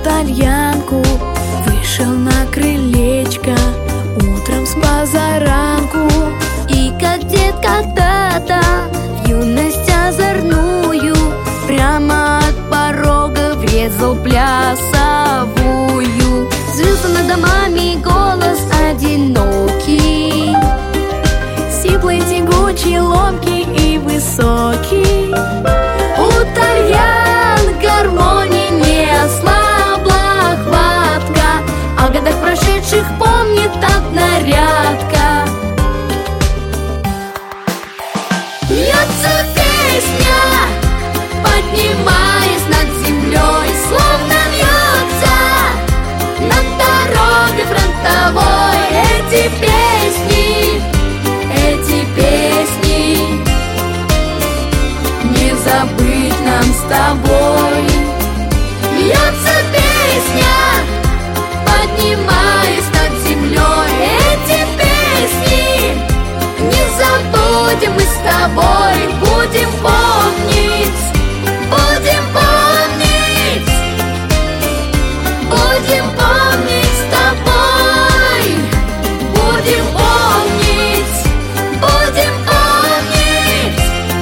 тальянку, вышел на крылечко утром с позаранку. И как дед когда-то в юность озорную прямо от порога врезал плясовую. Взвился над домами голос одинокий, сиплый, тягучий, ломкий и высокий. У тальян гармонии не ослабла хватка, о годах прошедших помнит однорядка. Льется песня, поднимаясь над землей, словно льется над дорогой фронтовой. Эти песни не забыть нам с тобой. Льется песня, поднимаясь над землей. Эти песни не забудем мы с тобой. Будем помнить, будем помнить, будем помнить с тобой. Будем помнить, будем помнить,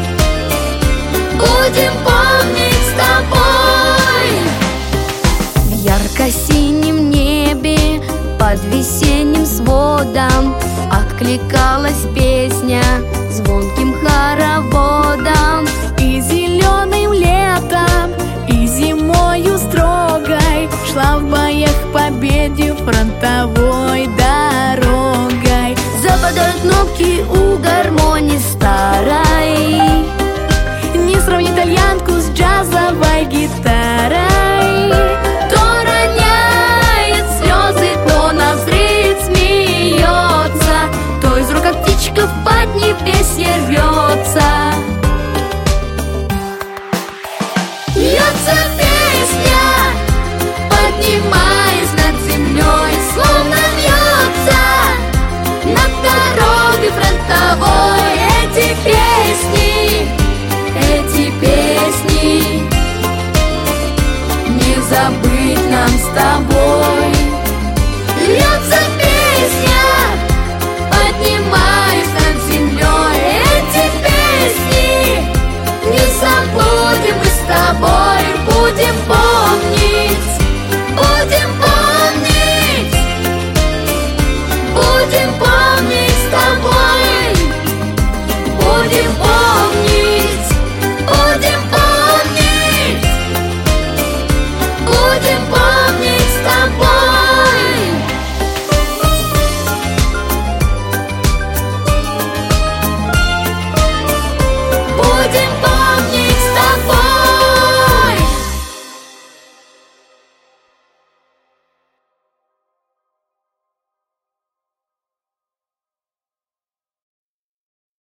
будем помнить с тобой. В ярко-синем небе под весенним сводом откликалась песня звонким хороводом. И зеленым летом, и зимою строгой шла в боях к победе фронтовой дорогой. Западают кнопки у гармонии старой, не сравнить тальянку с джазовой гитарой. То роняет слезы, то навзрыд смеется, то из рук как птичка в поднебесье рвется. Льется песня, поднимаясь над землей, словно льется над дорогой фронтовой. Эти песни не забыть нам с тобой. Льется